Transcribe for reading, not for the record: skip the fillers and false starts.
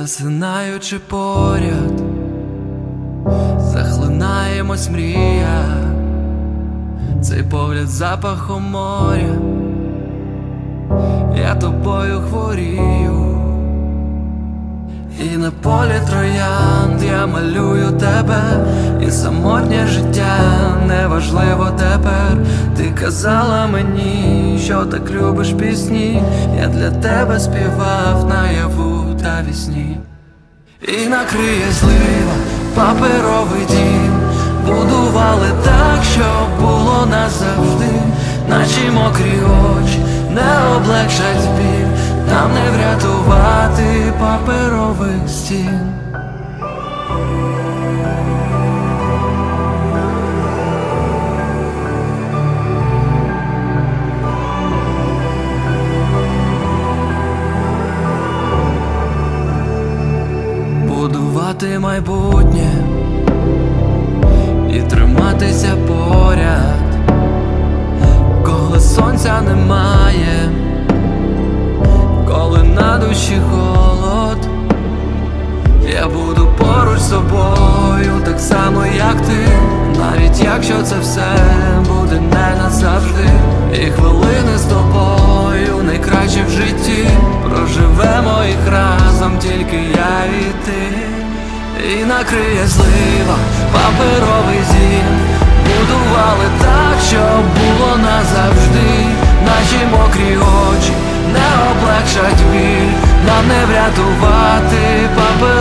Засинаючи поряд, захлинаємось мрія, цей погляд запахом моря, я тобою хворію. І на полі троянд я малюю тебе, і самотнє життя неважливо тепер. Ти казала мені, що так любиш пісні, я для тебе співав наяву та вісні. І накриє злива паперовий дім, будували так, щоб було назавжди. Наші мокрі очі не облегшать біль, нам не врятувати паперових стін. Будувати майбутнє і триматися поряд, коли сонця немає, коли на душі холод. Я буду поруч з собою, так само як ти, навіть якщо це все буде не назавжди. І хвилини з тобою найкращі в житті, проживемо їх разом, тільки я і ти. І накриє злива паперовий дім, будували так, щоб було назавжди. Наші мокрі очі не облегшать біль, нам не врятувати паперовий